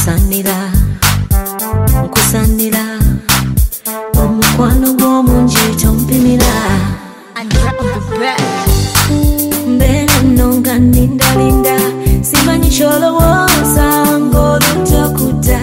Osanira, nkusanira, omukwano gw'omungi tompimira. Mbere nonga nindalinda, simanyi kyolowooza ng'olutokuta.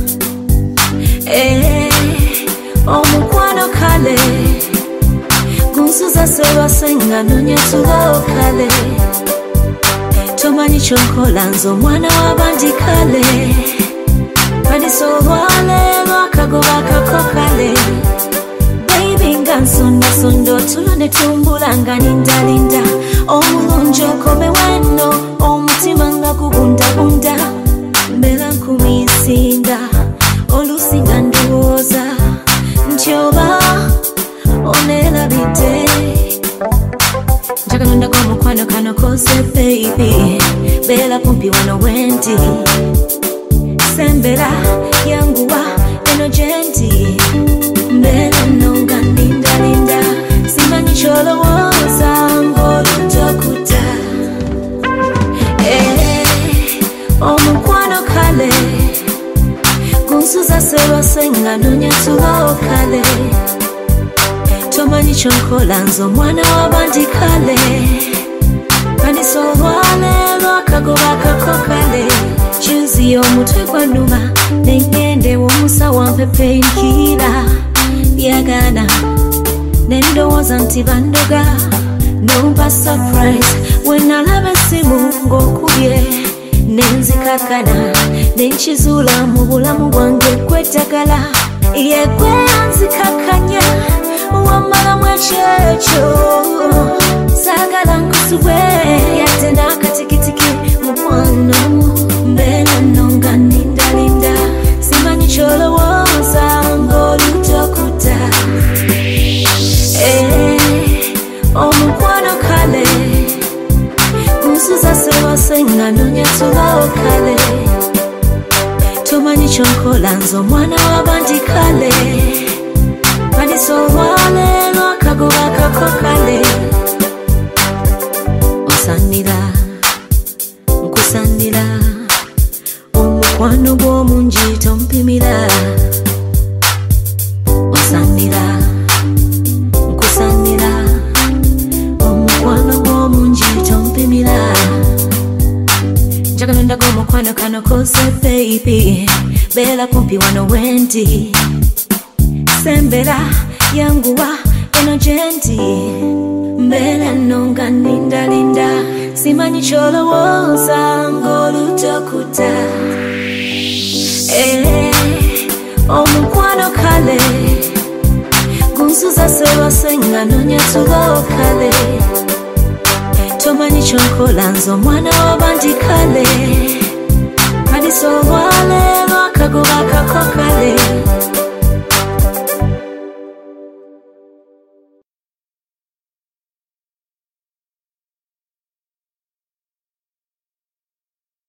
Omukwano kale, gunsuza sebasenga nonya tulo kale. Tomanyi kyonkola nze omwana w'abandi kale. Kadisobwale lwakagoba kako kale. Baby nga nsonda otulo ne tumbula nga nindalinda. Omulungi okomewo eno, omutima nga gubundabunda. Mbeera nkumisinda, oluusi nga ndowooza nti oba oneerabidde. Njagala ondako omukwano kano koze baby, beera kumpi wano wendi. Sembera yanguwa eno gyendi. Mbeera nno nga nindalinda, simanyi kyolowooza ng'olutokuta. Omukwano kale, gunsuza sebasenga nonya tulo kale. Tomanyi kyonkola nze omwana w'abandi kale. Kanisobwale lwakagoba kako kale. Kyuzi omutwe gwanuma, nengende w'omusawo ampe painkiller. Byagana, nendowooza nti bandoga. Nomba surprise, wenalaba essimu ng'okubye. Nenzikakana, nenkizuula mu bulamu bwange kwetagala. Yegwe anzikakanya, wamalamu ekyekyo. Saagala nkusubwe, yate n'akatikitiki mukwano. Mbeera nno nga nindalinda, simanyi kyolowooza ng'olutokuta. Omukwano kale, gunsuza sebasenga nonya tulo kale. Tomanyi kyonkola nze omwana w'abandi kale. Kanisobwale lwakagoba kako kale. Osanira, nkusanira, omukwano gw'omungi tompimira. Osanira, nkusanira, omukwano gw'omungi tompimira. Njagala ondako omukwano kano koze baby, beera kumpi wano wendi. Sembera yanguwa eno gyendi. Mbeera nno nga nindalinda, simanyi kyolowooza ng'olutokuta. Omukwano kale, gunsuza sebasenga nonya tulo kale. Tomanyi kyonkola nze omwana w'abandi kale.